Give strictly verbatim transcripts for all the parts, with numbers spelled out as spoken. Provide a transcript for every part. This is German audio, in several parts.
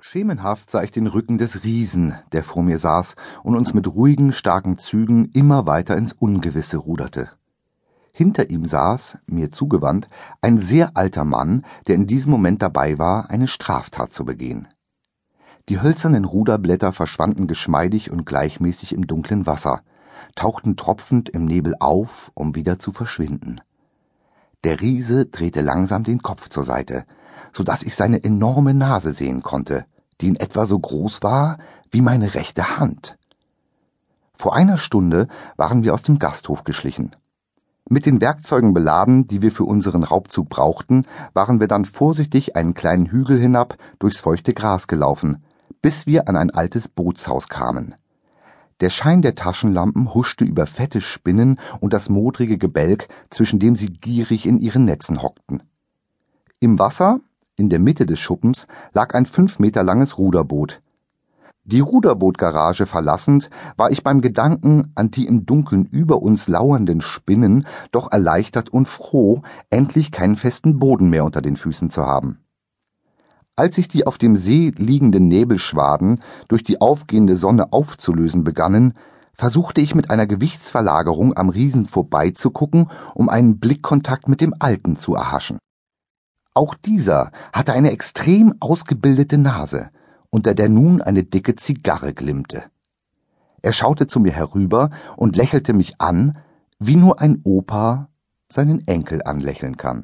Schemenhaft sah ich den Rücken des Riesen, der vor mir saß und uns mit ruhigen, starken Zügen immer weiter ins Ungewisse ruderte. Hinter ihm saß, mir zugewandt, ein sehr alter Mann, der in diesem Moment dabei war, eine Straftat zu begehen. Die hölzernen Ruderblätter verschwanden geschmeidig und gleichmäßig im dunklen Wasser, tauchten tropfend im Nebel auf, um wieder zu verschwinden. Der Riese drehte langsam den Kopf zur Seite, so dass ich seine enorme Nase sehen konnte, die in etwa so groß war wie meine rechte Hand. Vor einer Stunde waren wir aus dem Gasthof geschlichen. Mit den Werkzeugen beladen, die wir für unseren Raubzug brauchten, waren wir dann vorsichtig einen kleinen Hügel hinab durchs feuchte Gras gelaufen, bis wir an ein altes Bootshaus kamen. Der Schein der Taschenlampen huschte über fette Spinnen und das modrige Gebälk, zwischen dem sie gierig in ihren Netzen hockten. Im Wasser, in der Mitte des Schuppens, lag ein fünf Meter langes Ruderboot. Die Ruderbootgarage verlassend, war ich beim Gedanken an die im Dunkeln über uns lauernden Spinnen doch erleichtert und froh, endlich keinen festen Boden mehr unter den Füßen zu haben. Als sich die auf dem See liegenden Nebelschwaden durch die aufgehende Sonne aufzulösen begannen, versuchte ich mit einer Gewichtsverlagerung am Riesen vorbeizugucken, um einen Blickkontakt mit dem Alten zu erhaschen. Auch dieser hatte eine extrem ausgebildete Nase, unter der nun eine dicke Zigarre glimmte. Er schaute zu mir herüber und lächelte mich an, wie nur ein Opa seinen Enkel anlächeln kann.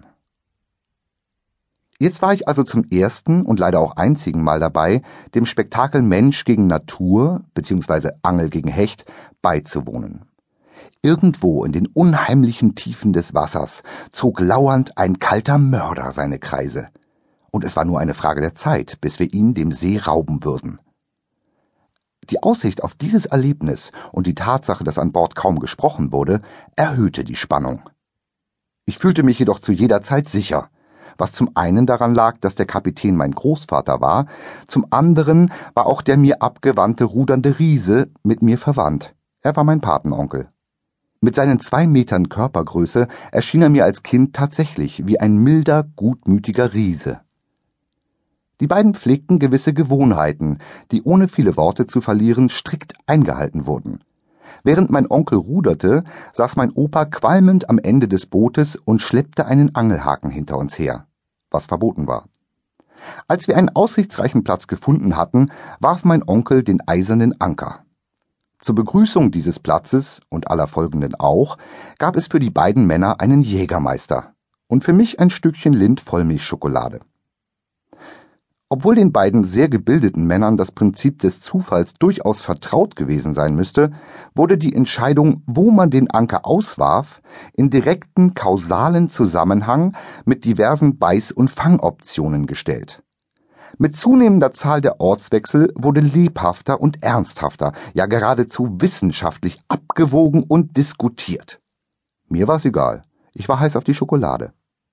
Jetzt war ich also zum ersten und leider auch einzigen Mal dabei, dem Spektakel Mensch gegen Natur bzw. Angel gegen Hecht beizuwohnen. Irgendwo in den unheimlichen Tiefen des Wassers zog lauernd ein kalter Mörder seine Kreise. Und es war nur eine Frage der Zeit, bis wir ihn dem See rauben würden. Die Aussicht auf dieses Erlebnis und die Tatsache, dass an Bord kaum gesprochen wurde, erhöhte die Spannung. Ich fühlte mich jedoch zu jeder Zeit sicher, was zum einen daran lag, dass der Kapitän mein Großvater war, zum anderen war auch der mir abgewandte rudernde Riese mit mir verwandt. Er war mein Patenonkel. Mit seinen zwei Metern Körpergröße erschien er mir als Kind tatsächlich wie ein milder, gutmütiger Riese. Die beiden pflegten gewisse Gewohnheiten, die ohne viele Worte zu verlieren strikt eingehalten wurden. Während mein Onkel ruderte, saß mein Opa qualmend am Ende des Bootes und schleppte einen Angelhaken hinter uns her, was verboten war. Als wir einen aussichtsreichen Platz gefunden hatten, warf mein Onkel den eisernen Anker. Zur Begrüßung dieses Platzes und aller folgenden auch, gab es für die beiden Männer einen Jägermeister und für mich ein Stückchen Lind-Vollmilchschokolade. Obwohl den beiden sehr gebildeten Männern das Prinzip des Zufalls durchaus vertraut gewesen sein müsste, wurde die Entscheidung, wo man den Anker auswarf, in direkten kausalen Zusammenhang mit diversen Beiß- und Fangoptionen gestellt. Mit zunehmender Zahl der Ortswechsel wurde lebhafter und ernsthafter, ja geradezu wissenschaftlich abgewogen und diskutiert. Mir war's egal, ich war heiß auf die Schokolade.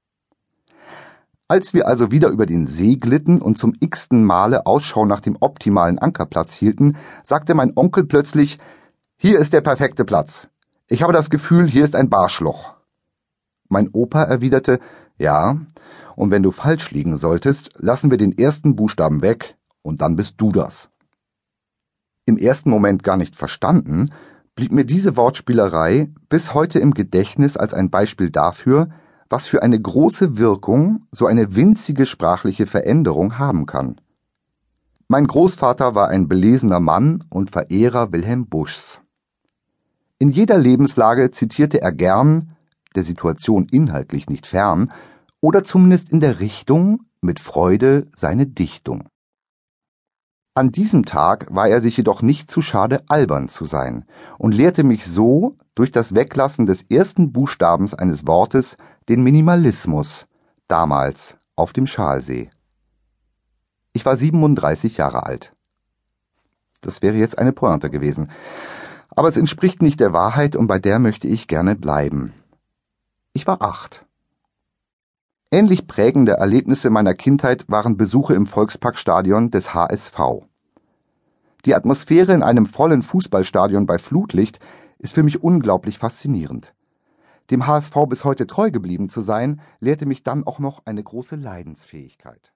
Als wir also wieder über den See glitten und zum x-ten Male Ausschau nach dem optimalen Ankerplatz hielten, sagte mein Onkel plötzlich: »Hier ist der perfekte Platz. Ich habe das Gefühl, hier ist ein Barschloch.« Mein Opa erwiderte: »Ja, und wenn du falsch liegen solltest, lassen wir den ersten Buchstaben weg, und dann bist du das.« Im ersten Moment gar nicht verstanden, blieb mir diese Wortspielerei bis heute im Gedächtnis als ein Beispiel dafür, was für eine große Wirkung so eine winzige sprachliche Veränderung haben kann. Mein Großvater war ein belesener Mann und Verehrer Wilhelm Buschs. In jeder Lebenslage zitierte er gern, der Situation inhaltlich nicht fern, oder zumindest in der Richtung, mit Freude seine Dichtung. An diesem Tag war er sich jedoch nicht zu schade, albern zu sein und lehrte mich so durch das Weglassen des ersten Buchstabens eines Wortes den Minimalismus, damals auf dem Schalsee. Ich war siebenunddreißig Jahre alt. Das wäre jetzt eine Pointe gewesen, aber es entspricht nicht der Wahrheit und bei der möchte ich gerne bleiben. Ich war acht. Ähnlich prägende Erlebnisse meiner Kindheit waren Besuche im Volksparkstadion des H S V. Die Atmosphäre in einem vollen Fußballstadion bei Flutlicht ist für mich unglaublich faszinierend. Dem H S V bis heute treu geblieben zu sein, lehrte mich dann auch noch eine große Leidensfähigkeit.